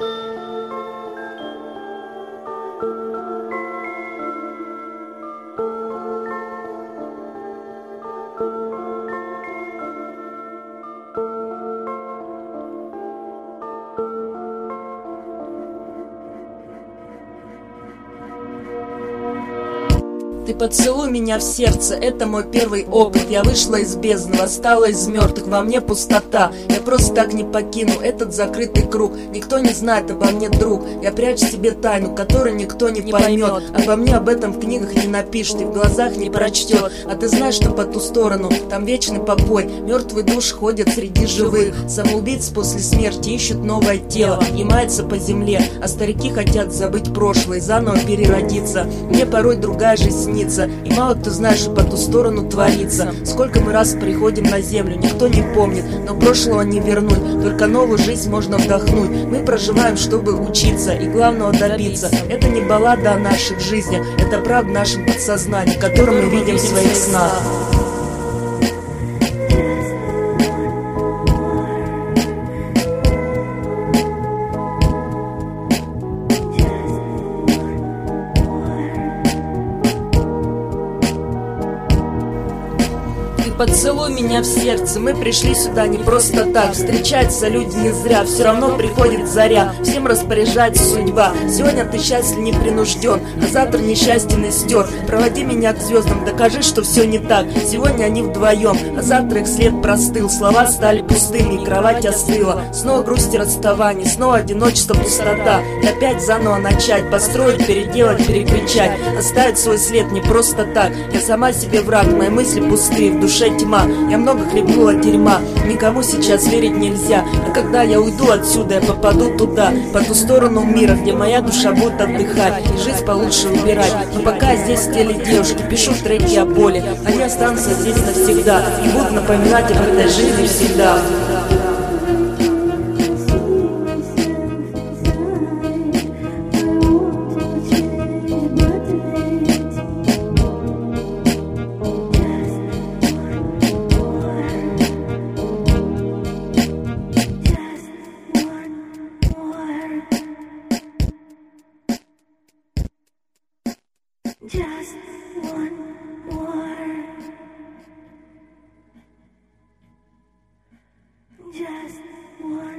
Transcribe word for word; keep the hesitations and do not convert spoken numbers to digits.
Ты поцелуй меня в сердце, это мой первый опыт. Я вышла из бездны, восстала из мертвых, во мне пустота. Я просто так не покину этот закрытый круг. Никто не знает обо мне, друг. Я прячу себе тайну, которую никто не, не поймет. Обо мне об этом в книгах не напишет и в глазах не прочтет. А ты знаешь, что по ту сторону там вечный покой. Мертвые души ходят среди живых. Самоубийц после смерти ищут новое тело и мается по земле. А старики хотят забыть прошлое и заново переродиться. Мне порой другая жизнь снится, и мало кто знает, что по ту сторону творится. Сколько мы раз приходим на землю, никто не помнит, но прошлого не вернуть, только новую жизнь можно вдохнуть. Мы проживаем, чтобы учиться и главного добиться. Это не баллада о наших жизнях, это правда в нашем подсознании, которую мы видим в своих снах. Поцелуй меня в сердце, мы пришли сюда не просто так. Встречаются люди не зря, все равно приходит заря. Всем распоряжается судьба. Сегодня ты счастлив не принужден, а завтра несчастен и стер. Проводи меня к звездам, докажи, что все не так. Сегодня они вдвоем, а завтра их след простыл. Слова стали пустыми, кровать остыла. Снова грусть и расставание, снова одиночество, пустота. И опять заново начать, построить, переделать, перекричать. Оставить свой след не просто так. Я сама себе враг, мои мысли пустые, в душе тьма. Я много хлебнула дерьма, никому сейчас верить нельзя. А когда я уйду отсюда, я попаду туда, по ту сторону мира, где моя душа будет отдыхать и жизнь получше выбирать. Но пока я здесь в теле девушки, пишу треки о боли. Они останутся здесь навсегда и будут напоминать об этой жизни всегда. Just one more. Just one.